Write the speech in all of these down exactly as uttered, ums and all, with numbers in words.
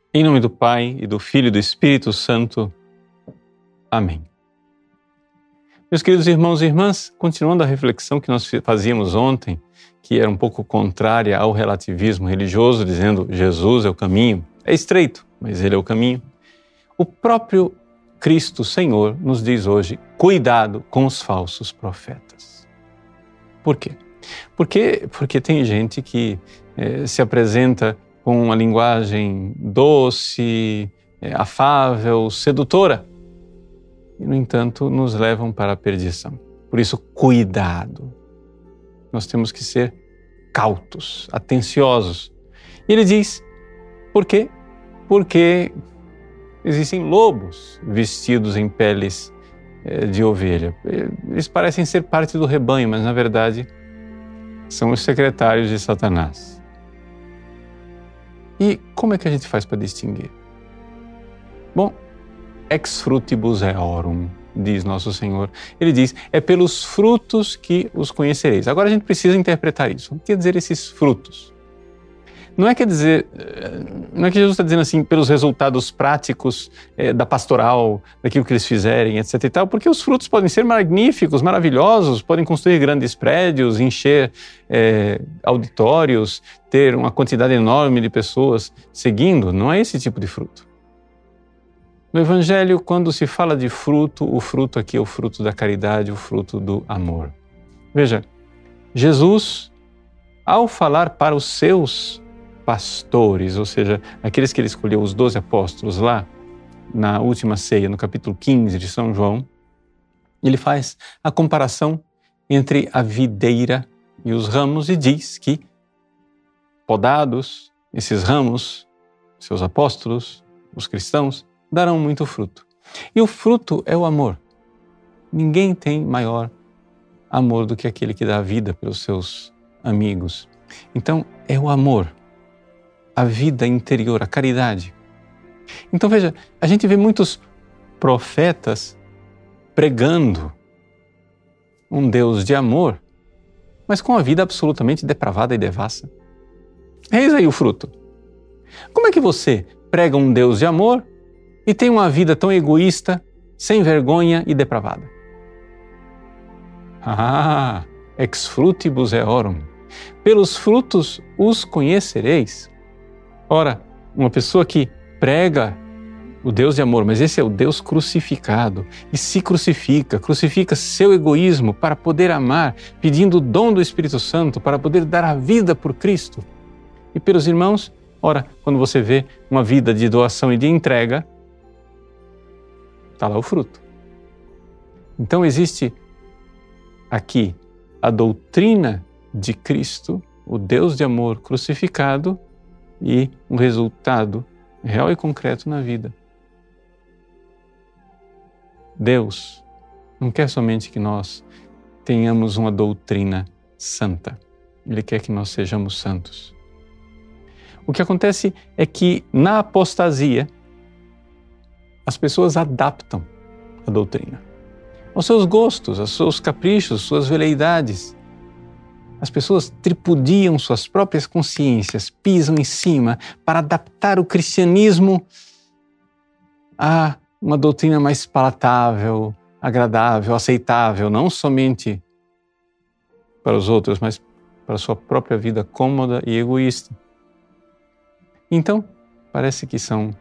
Em nome do Pai, e do Filho e do Espírito Santo. Amém. Meus queridos irmãos e irmãs, continuando a reflexão que nós fazíamos ontem, que era um pouco contrária ao relativismo religioso, dizendo Jesus é o caminho, é estreito, mas Ele é o caminho. O próprio Cristo Senhor nos diz hoje, cuidado com os falsos profetas. Por quê? Porque, porque tem gente que eh, se apresenta com uma linguagem doce, eh, afável, sedutora, e, no entanto, nos levam para a perdição. Por isso, cuidado. Nós temos que ser cautos, atenciosos. E ele diz, por quê? Porque existem lobos vestidos em peles eh, de ovelha. Eles parecem ser parte do rebanho, mas, na verdade, são os secretários de Satanás. E como é que a gente faz para distinguir? Bom, ex frutibus eorum, diz nosso Senhor. Ele diz, é pelos frutos que os conhecereis. Agora a gente precisa interpretar isso. O que quer dizer esses frutos? Não é, quer dizer, não é que Jesus está dizendo assim, pelos resultados práticos é, da pastoral, daquilo que eles fizerem, etc e tal, porque os frutos podem ser magníficos, maravilhosos, podem construir grandes prédios, encher é, auditórios, ter uma quantidade enorme de pessoas seguindo. Não é esse tipo de fruto. No Evangelho, quando se fala de fruto, o fruto aqui é o fruto da caridade, o fruto do amor. Veja, Jesus, ao falar para os seus pastores, ou seja, aqueles que ele escolheu, os doze apóstolos, lá na última ceia, no capítulo quinze de São João, ele faz a comparação entre a videira e os ramos e diz que, podados, esses ramos, seus apóstolos, os cristãos, darão muito fruto. E o fruto é o amor. Ninguém tem maior amor do que aquele que dá a vida pelos seus amigos. Então, é o amor, a vida interior, a caridade. Então, veja, a gente vê muitos profetas pregando um Deus de amor, mas com a vida absolutamente depravada e devassa. Eis aí o fruto. Como é que você prega um Deus de amor e tem uma vida tão egoísta, sem vergonha e depravada? Ah, ex frutibus eorum. Pelos frutos os conhecereis. Ora, uma pessoa que prega o Deus de amor, mas esse é o Deus crucificado, e se crucifica, crucifica seu egoísmo para poder amar, pedindo o dom do Espírito Santo para poder dar a vida por Cristo. E pelos irmãos, ora, quando você vê uma vida de doação e de entrega, está lá o fruto. Então existe aqui a doutrina de Cristo, o Deus de amor crucificado, e um resultado real e concreto na vida. Deus não quer somente que nós tenhamos uma doutrina santa. Ele quer que nós sejamos santos. O que acontece é que na apostasia, as pessoas adaptam a doutrina aos seus gostos, aos seus caprichos, suas veleidades. As pessoas tripudiam suas próprias consciências, pisam em cima para adaptar o cristianismo a uma doutrina mais palatável, agradável, aceitável, não somente para os outros, mas para a sua própria vida cômoda e egoísta. Então, parece que são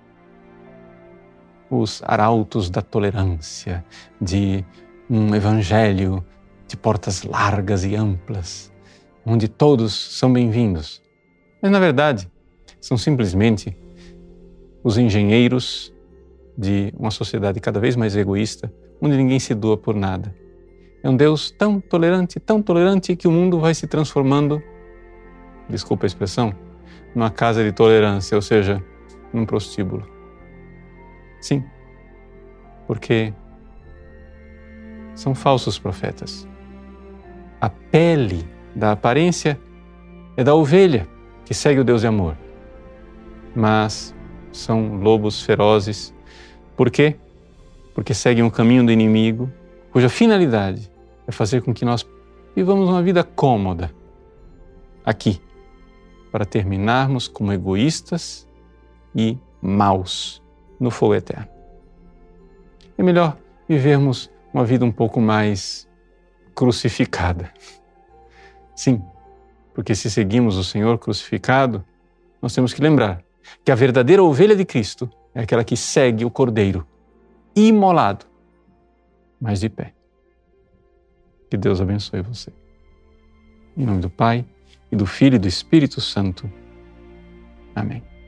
os arautos da tolerância, de um evangelho de portas largas e amplas, onde todos são bem-vindos. Mas, na verdade, são simplesmente os engenheiros de uma sociedade cada vez mais egoísta, onde ninguém se doa por nada. É um Deus tão tolerante, tão tolerante, que o mundo vai se transformando, desculpa a expressão, numa casa de tolerância, ou seja, num prostíbulo. Sim, porque são falsos profetas. A pele da aparência é da ovelha que segue o Deus de amor, mas são lobos ferozes. Por quê? Porque seguem o caminho do inimigo, cuja finalidade é fazer com que nós vivamos uma vida cômoda aqui, para terminarmos como egoístas e maus no fogo eterno. É melhor vivermos uma vida um pouco mais crucificada. Sim, porque se seguimos o Senhor crucificado, nós temos que lembrar que a verdadeira ovelha de Cristo é aquela que segue o Cordeiro, imolado, mas de pé. Que Deus abençoe você. Em nome do Pai, e do Filho e do Espírito Santo. Amém.